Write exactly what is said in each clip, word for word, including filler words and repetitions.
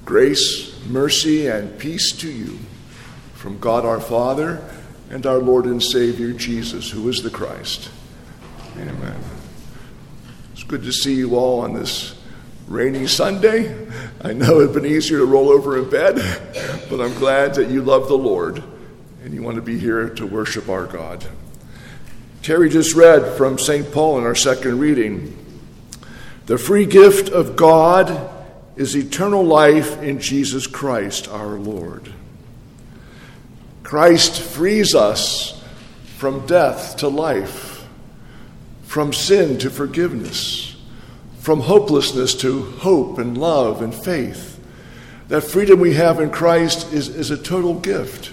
Grace, mercy, and peace to you from God our Father and our Lord and Savior Jesus, who is the Christ. Amen. It's good to see you all on this rainy Sunday. I know it'd been easier to roll over in bed, but I'm glad that you love the Lord and you want to be here to worship our God. Terry just read from Saint Paul in our second reading. The free gift of God is eternal life in Jesus Christ our Lord. Christ frees us from death to life, from sin to forgiveness, from hopelessness to hope and love and faith. That freedom we have in Christ is, is a total gift.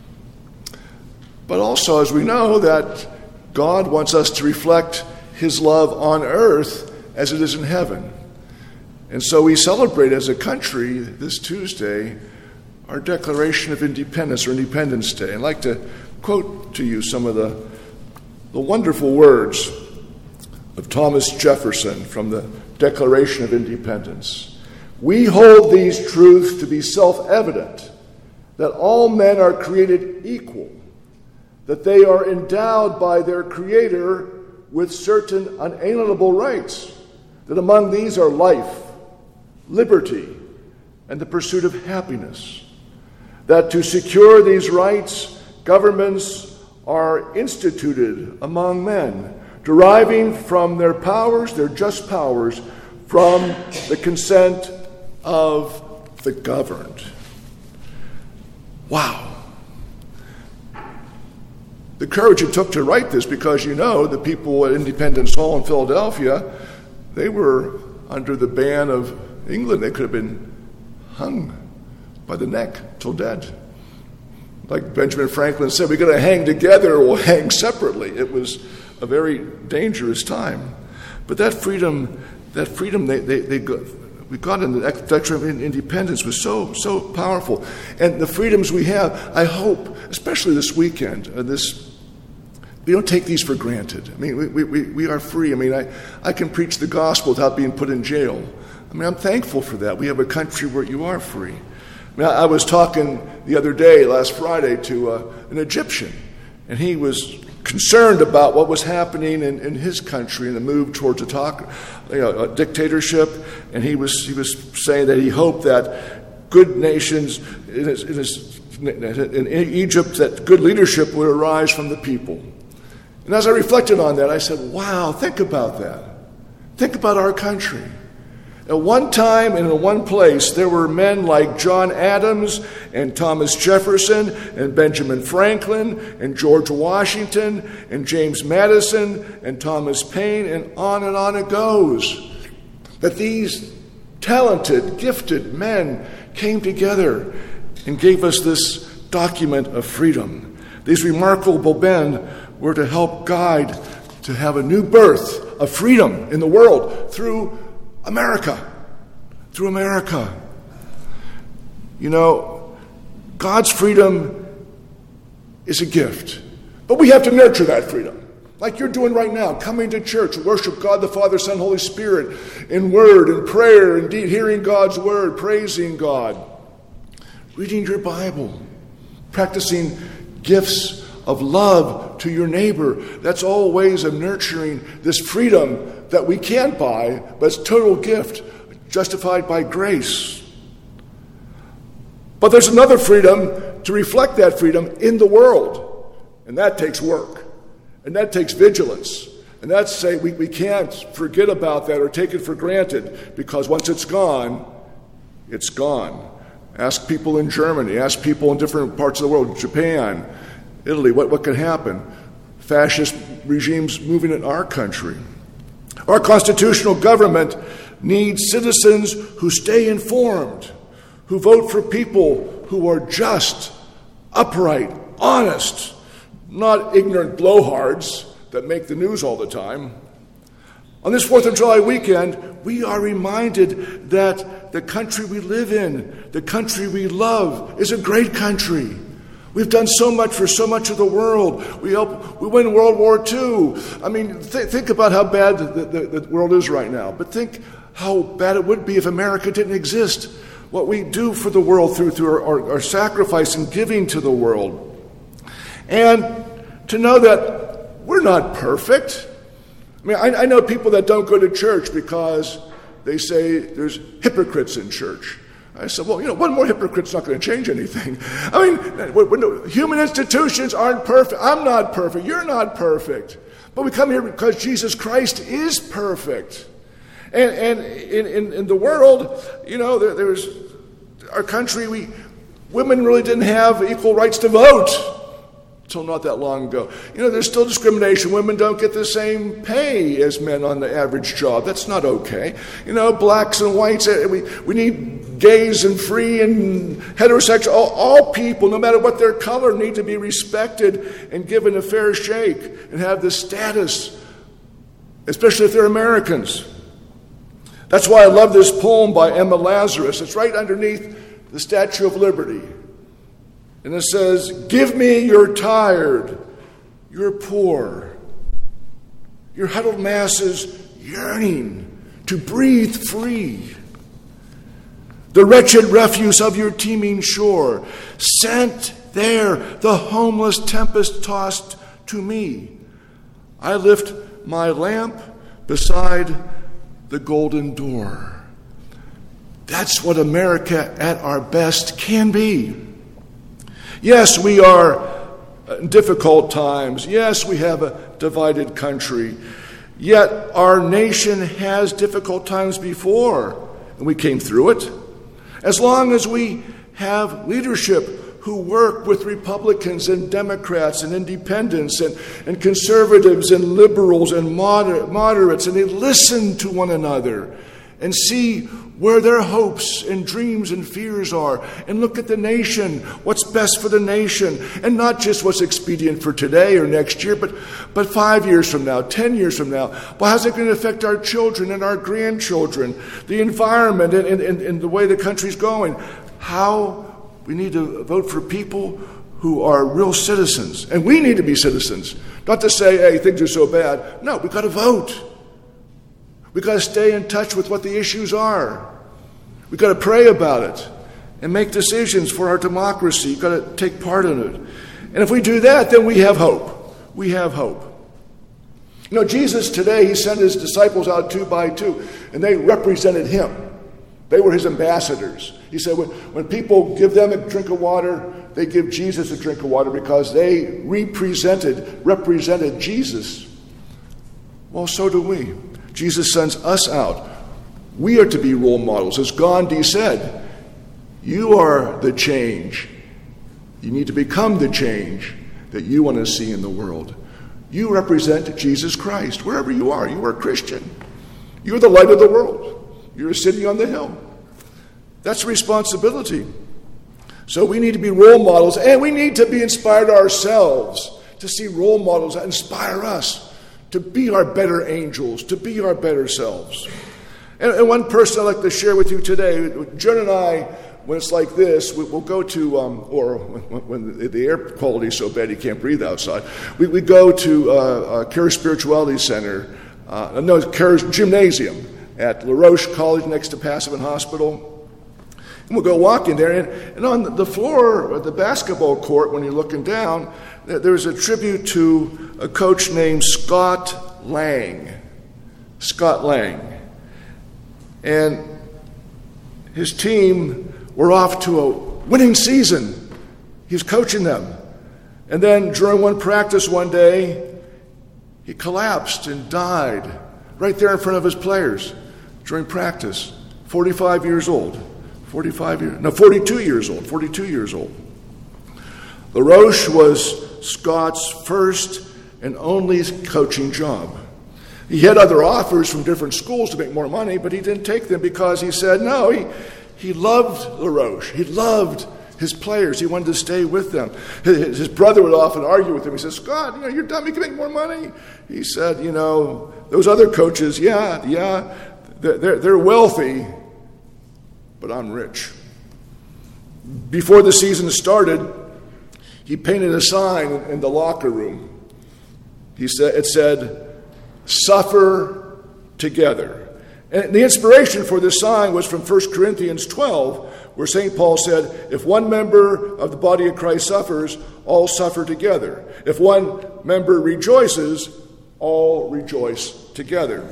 But also, as we know, that God wants us to reflect his love on earth as it is in heaven. And so we celebrate as a country this Tuesday our Declaration of Independence, or Independence Day. I'd like to quote to you some of the, the wonderful words of Thomas Jefferson from the Declaration of Independence. We hold these truths to be self-evident, that all men are created equal, that they are endowed by their Creator with certain unalienable rights, that among these are life, liberty, and the pursuit of happiness, that to secure these rights, governments are instituted among men, deriving from their powers, their just powers, from the consent of the governed. Wow. The courage it took to write this, because you know the people at Independence Hall in Philadelphia, they were under the ban of England. They could have been hung by the neck till dead. Like Benjamin Franklin said, we're going to hang together or we'll hang separately. It was a very dangerous time. But that freedom, that freedom they, they, they got, we got in the Declaration of Independence was so, so powerful. And the freedoms we have, I hope, especially this weekend, uh, this we don't take these for granted. I mean, we, we, we are free. I mean, I, I can preach the gospel without being put in jail. I mean, I'm thankful for that. We have a country where you are free. I mean, I, I was talking the other day, last Friday, to uh, an Egyptian, and he was concerned about what was happening in, in his country and the move towards a, talk, you know, a dictatorship. And he was he was saying that he hoped that good nations in, his, in, his, in Egypt, that good leadership would arise from the people. And as I reflected on that, I said, wow, think about that. Think about our country. At one time and in one place, there were men like John Adams and Thomas Jefferson and Benjamin Franklin and George Washington and James Madison and Thomas Paine, and on and on it goes. That these talented, gifted men came together and gave us this document of freedom. These remarkable men were to help guide to have a new birth of freedom in the world through America. Through America. You know, God's freedom is a gift. But we have to nurture that freedom. Like you're doing right now, coming to church, worship God the Father, Son, Holy Spirit, in word, in prayer, indeed, hearing God's word, praising God, reading your Bible, practicing gifts of love to your neighbor. That's all ways of nurturing this freedom that we can't buy, but it's a total gift, justified by grace. But there's another freedom to reflect that freedom in the world, and that takes work, and that takes vigilance, and that's say we, we can't forget about that or take it for granted, because once it's gone, it's gone. Ask people in Germany, ask people in different parts of the world, Japan, Italy, what, what can happen? Fascist regimes moving in our country. Our constitutional government needs citizens who stay informed, who vote for people who are just, upright, honest, not ignorant blowhards that make the news all the time. On this fourth of July weekend, we are reminded that the country we live in, the country we love, is a great country. We've done so much for so much of the world. We helped, we win World War Two. I mean, th- think about how bad the, the, the world is right now. But think how bad it would be if America didn't exist. what we do for the world through, through our, our, our sacrifice and giving to the world. And to know that we're not perfect. I mean, I, I know people that don't go to church because they say there's hypocrites in church. I said, well, you know, one more hypocrite's not going to change anything. I mean, when, when human institutions aren't perfect. I'm not perfect. You're not perfect. But we come here because Jesus Christ is perfect. And, and in, in, in the world, you know, there, there's our country, we women really didn't have equal rights to vote until not that long ago. You know, there's still discrimination. Women don't get the same pay as men on the average job. That's not okay. You know, blacks and whites, we, we need gays and free and heterosexual. All, all people, no matter what their color, need to be respected and given a fair shake and have the status, especially if they're Americans. That's why I love this poem by Emma Lazarus. It's right underneath the Statue of Liberty. And it says, give me your tired, your poor, your huddled masses yearning to breathe free. The wretched refuse of your teeming shore, sent there, the homeless tempest tossed to me. I lift my lamp beside the golden door. That's what America at our best can be. Yes, we are in difficult times. Yes, we have a divided country. Yet our nation has difficult times before, and we came through it. As long as we have leadership who work with Republicans and Democrats and independents and, and conservatives and liberals and moder- moderates, and they listen to one another and see where their hopes and dreams and fears are, and look at the nation, what's best for the nation, and not just what's expedient for today or next year, but, but five years from now, ten years from now. Well, how's it going to affect our children and our grandchildren, the environment and, and, and the way the country's going? How we need to vote for people who are real citizens. And we need to be citizens. Not to say, hey, things are so bad. No, we've got to vote. We've got to stay in touch with what the issues are. We've got to pray about it and make decisions for our democracy. You've got to take part in it. And if we do that, then we have hope. We have hope. You know, Jesus today, he sent his disciples out two by two, and they represented him. They were his ambassadors. He said when, when people give them a drink of water, they give Jesus a drink of water because they represented, represented Jesus. Well, so do we. Jesus sends us out. We are to be role models. As Gandhi said, you are the change. You need to become the change that you want to see in the world. You represent Jesus Christ. Wherever you are, you are a Christian. You're the light of the world. You're a city on the hill. That's responsibility. So we need to be role models, and we need to be inspired ourselves to see role models that inspire us to be our better angels, to be our better selves. And, and one person I'd like to share with you today, Jen and I, when it's like this, we, we'll go to, um, or when, when the air quality is so bad you can't breathe outside, we, we go to uh, uh, Charis Spirituality Center, uh, no, Charis Gymnasium at LaRoche College next to Passavant Hospital. And we'll go walk in there, and, and on the floor of the basketball court, when you're looking down, there's a tribute to a coach named Scott Lang. Scott Lang. And his team were off to a winning season. He was coaching them. And then during one practice one day, he collapsed and died right there in front of his players during practice. forty-five years old. forty-five years, no, forty-two years old. forty-two years old. LaRoche was Scott's first and only coaching job. He had other offers from different schools to make more money, but he didn't take them because he said, no, he, he loved LaRoche. He loved his players. He wanted to stay with them. His, his brother would often argue with him. He said, Scott, you know, you're dumb. You can make more money. He said, you know, those other coaches, yeah, yeah, they're, they're wealthy, but I'm rich. Before the season started, he painted a sign in the locker room. He said, it said, suffer together. And the inspiration for this sign was from First Corinthians twelve, where Saint Paul said, if one member of the body of Christ suffers, all suffer together. If one member rejoices, all rejoice together.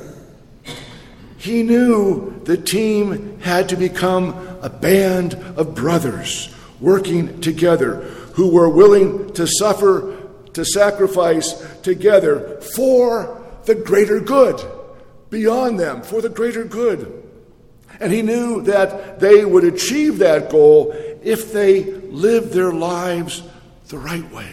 He knew the team had to become a band of brothers working together who were willing to suffer, to sacrifice together for the greater good, beyond them, for the greater good. And he knew that they would achieve that goal if they lived their lives the right way.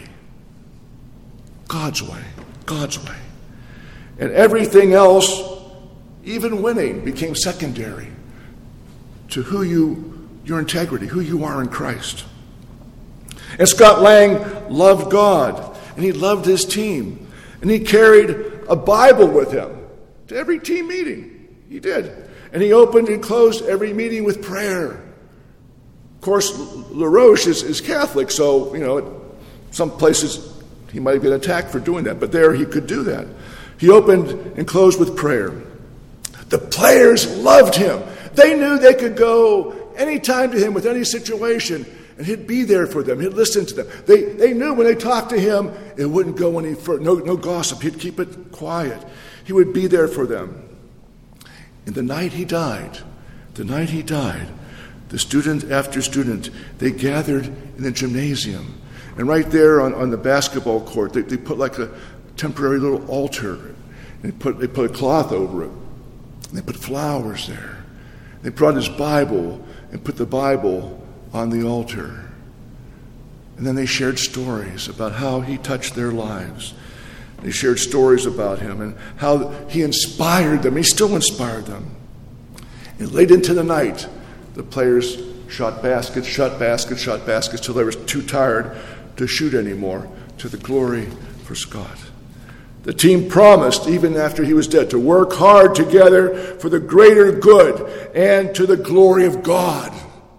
God's way. God's way. And everything else, even winning, became secondary to who you, your integrity, who you are in Christ. And Scott Lang loved God, and he loved his team, and he carried a Bible with him to every team meeting. He did. And he opened and closed every meeting with prayer. Of course, LaRoche is, is Catholic, so, you know, some places he might have been attacked for doing that, but there he could do that. He opened and closed with prayer. The players loved him. They knew they could go anytime to him with any situation, and he'd be there for them. He'd listen to them. They, they knew when they talked to him, it wouldn't go any further. No, no gossip. He'd keep it quiet. He would be there for them. And the night he died, the night he died, the student after student, they gathered in the gymnasium. And right there on, on the basketball court, they, they put like a temporary little altar. And they put, they put a cloth over it. And they put flowers there. They brought his Bible and put the Bible on the altar. And then they shared stories about how he touched their lives. They shared stories about him and how he inspired them. He still inspired them. And late into the night, the players shot baskets, shot baskets, shot baskets till they were too tired to shoot anymore, to the glory for Scott. The team promised, even after he was dead, to work hard together for the greater good and to the glory of God.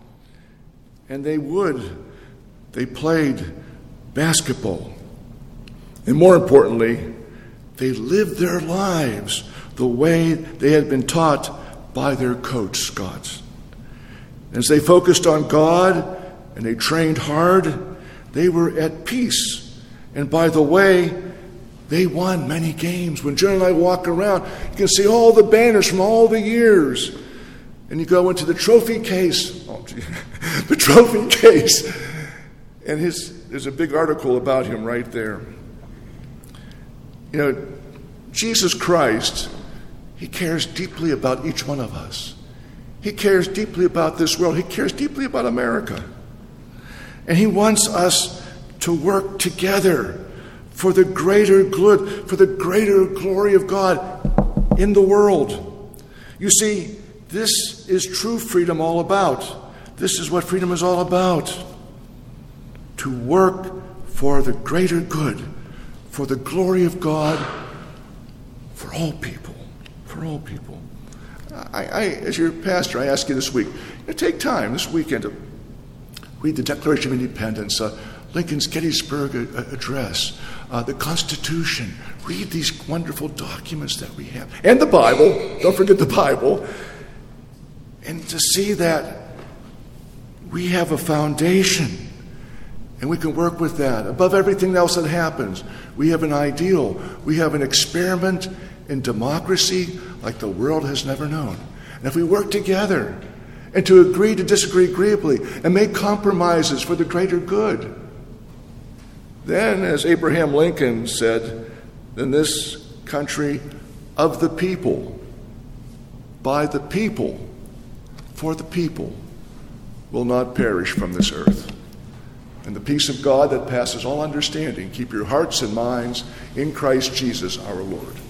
And they would. They played basketball. And more importantly, they lived their lives the way they had been taught by their coach, Scott. As they focused on God and they trained hard, they were at peace. And by the way, they won many games. When Jen and I walk around, you can see all the banners from all the years. And you go into the trophy case, oh, gee, the trophy case, and his, there's a big article about him right there. You know, Jesus Christ, he cares deeply about each one of us. He cares deeply about this world. He cares deeply about America. And he wants us to work together for the greater good, for the greater glory of God in the world. You see, this is true freedom all about. This is what freedom is all about. To work for the greater good, for the glory of God, for all people, for all people. I, I as your pastor, I ask you this week, you know, take time this weekend to read the Declaration of Independence, uh, Lincoln's Gettysburg uh, Address, uh, the Constitution. Read these wonderful documents that we have. And the Bible. Don't forget the Bible. And to see that we have a foundation. And we can work with that. Above everything else that happens, we have an ideal. We have an experiment in democracy like the world has never known. And if we work together and to agree to disagree agreeably and make compromises for the greater good, then, as Abraham Lincoln said, then this country of the people, by the people, for the people, will not perish from this earth. And the peace of God that passes all understanding, keep your hearts and minds in Christ Jesus our Lord.